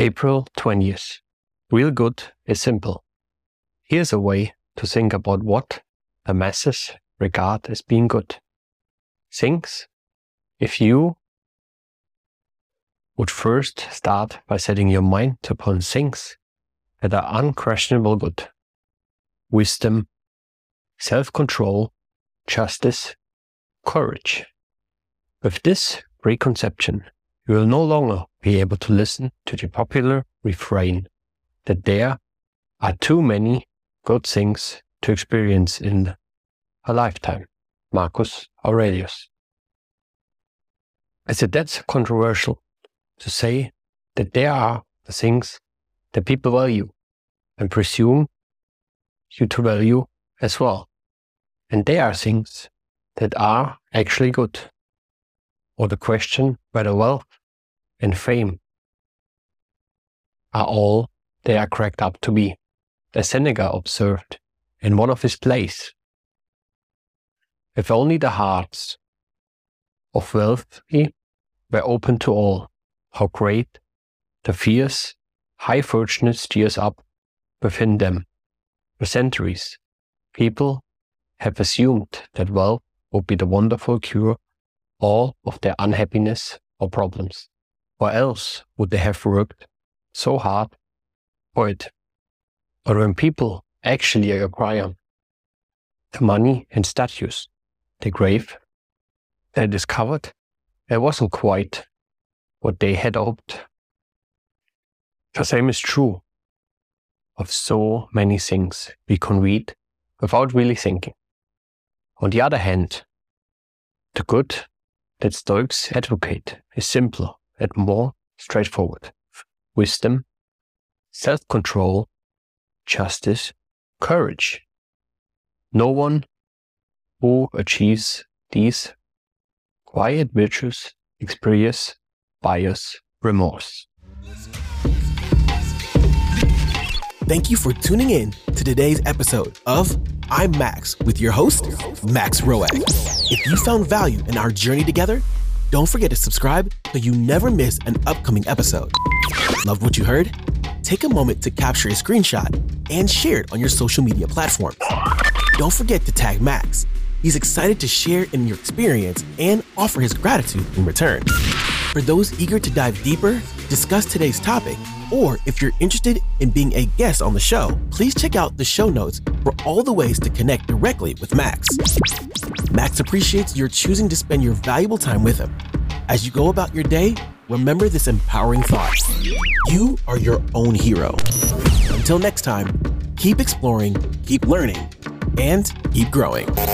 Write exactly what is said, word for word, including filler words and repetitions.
April twentieth. Real good is simple. Here's a way to think about what the masses regard as being good. Things, if you would first start by setting your mind upon things that are unquestionable good. Wisdom, self-control, justice, courage. With this preconception, you will no longer be able to listen to the popular refrain that there are too many good things to experience in a lifetime. Marcus Aurelius. Is it that controversial to say that there are the things that people value and presume you to value as well? And there are things that are actually good. Or the question whether wealth and fame are all they are cracked up to be, as Seneca observed in one of his plays. If only the hearts of wealthy were open to all, how great the fierce, high fortunate stirs up within them. For centuries, people have assumed that wealth would be the wonderful cure all of their unhappiness or problems, or else would they have worked so hard for it. But when people actually acquire the money and status they crave, they discovered it wasn't quite what they had hoped. The same is true of so many things we can read without really thinking. On the other hand, the good that Stoics advocate is simpler and more straightforward. Wisdom, self-control, justice, courage. No one who achieves these quiet virtues experience bias, remorse. Thank you for tuning in to today's episode of I'm Max with your host, Max Roag. If you found value in our journey together, don't forget to subscribe so you never miss an upcoming episode. Loved what you heard? Take a moment to capture a screenshot and share it on your social media platforms. Don't forget to tag Max. He's excited to share in your experience and offer his gratitude in return. For those eager to dive deeper, discuss today's topic, or if you're interested in being a guest on the show, please check out the show notes for all the ways to connect directly with Max. Max appreciates your choosing to spend your valuable time with him. As you go about your day, remember this empowering thought. You are your own hero. Until next time, keep exploring, keep learning, and keep growing.